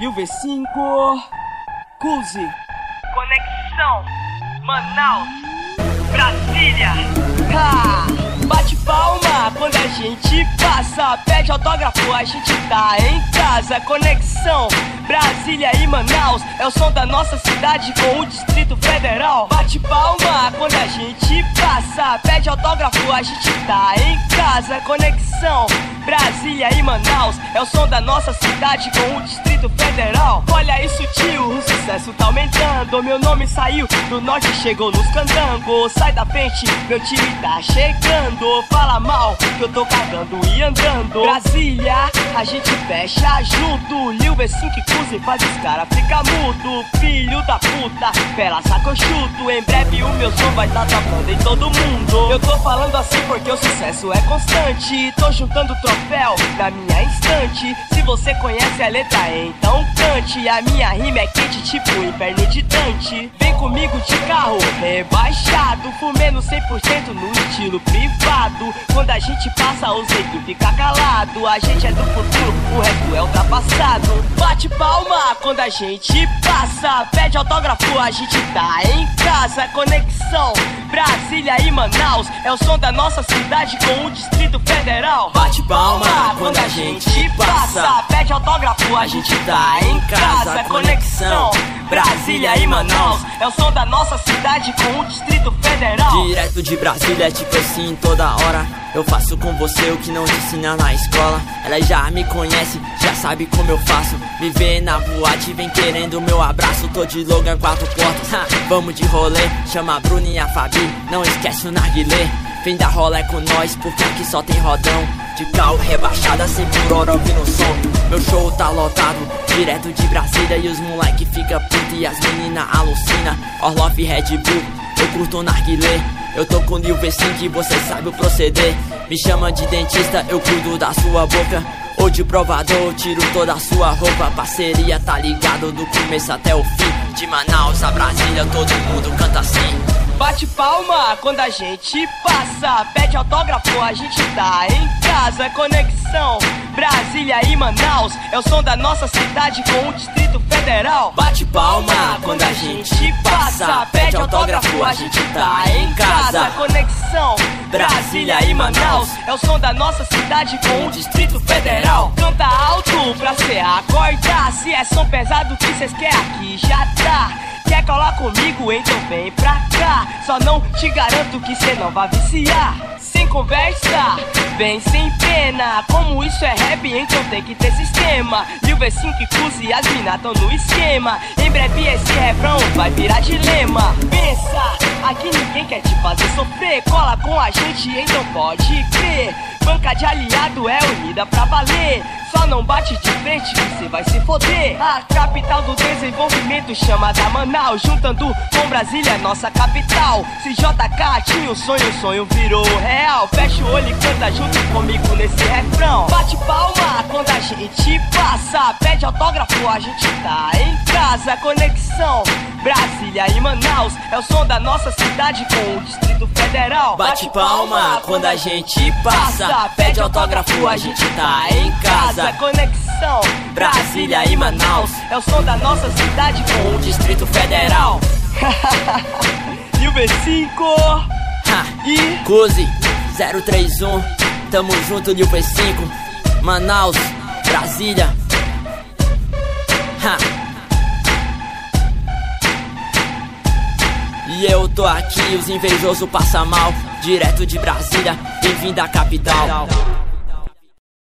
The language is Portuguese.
E o V5 Cuzi. Conexão Manaus, Brasília. Ha! Bate palma quando a gente passa, pede autógrafo, a gente tá em casa. Conexão Brasília e Manaus é o som da nossa cidade com o Distrito Federal. Bate palma quando a gente passa, pede autógrafo, a gente tá em casa. Conexão Brasília e Manaus é o som da nossa cidade com o Distrito Federal. Olha isso, tio, o sucesso tá aumentando. Meu nome saiu do norte, chegou nos candangos. Sai da frente, meu time tá chegando. Fala mal, que eu tô cagando e andando. Brasília, a gente fecha junto. Lil V5 Cuzi faz os cara ficar mudo. Filho da puta, pela saco eu chuto. Em breve o meu som vai tá tocando em todo mundo. Eu tô falando assim porque o sucesso é constante. Tô juntando troféu na minha instante. Se você conhece a letra, então cante. A minha rima é quente tipo inferno de Dante. Vem comigo de carro rebaixado, fumendo 100% no estilo privado. Quando a gente passa, os haters fica calado. A gente é do futuro, o resto é ultrapassado. Bate palma quando a gente passa, pede autógrafo, a gente tá em casa. Conexão Brasília e Manaus é o som da nossa cidade com o Distrito Federal. Bate palma quando a gente passa, pede autógrafo, a gente tá em casa. Conexão Brasília e Manaus é o som da nossa cidade com o Distrito Federal. Direto de Brasília, tipo assim, toda hora eu faço com você o que não te ensina na escola. Ela já me conhece, já sabe como eu faço. Me vê na boate, vem querendo meu abraço. Tô de Logan 4 portas, vamos de rolê. Chama a Bruna e a Fabi, não esquece o narguilé. Vem dar rolê com nós, porque aqui só tem rodão. De carro rebaixada, 100 por hora ouvindo o som. Meu show tá lotado, direto de Brasília. E os moleque fica puto e as menina alucina. Orloff e Red Bull, eu curto o narguilé. Eu tô com o Lil V5 e você sabe o proceder. Me chama de dentista, eu cuido da sua boca. Ou de provador, eu tiro toda a sua roupa. Parceria tá ligado do começo até o fim. De Manaus a Brasília, todo mundo canta assim. Bate palma quando a gente passa, pede autógrafo, a gente tá em casa. Conexão Brasília e Manaus é o som da nossa cidade com o Distrito Federal. Bate palma quando a gente passa, pede autógrafo, a gente tá em casa. Conexão Brasília e Manaus é o som da nossa cidade com o Distrito Federal. Canta alto pra cê acordar, se é som pesado que cês quer aqui já tá. Quer colar comigo? Então vem pra cá. Só não te garanto que cê não vai viciar. Sem conversa, vem sem pena. Como isso é rap, então tem que ter sistema. Lil V5 Cuzi e as mina tão no esquema. Em breve esse refrão vai virar dilema. Pensa, aqui ninguém quer te fazer sofrer. Cola com a gente, então pode crer. Banca de aliado é unida pra valer. Só não bate de frente que cê vai se foder. A capital do desenvolvimento chamada Manaus, juntando com Brasília, nossa capital. Se JK tinha um sonho virou real. Fecha o olho e canta junto comigo nesse refrão. Bate palma quando a gente passa, pede autógrafo, a gente tá em casa. Conexão Brasília e Manaus é o som da nossa cidade com o Distrito Federal. Bate palma quando a gente passa, pede autógrafo, a gente tá em casa. Conexão Brasília e Manaus é o som da nossa cidade com o Distrito Federal. Lil V5 e Cuzi 031, tamo junto, Lil V5, Manaus, Brasília. E eu tô aqui, os invejosos passam mal. Direto de Brasília, bem-vindo à capital.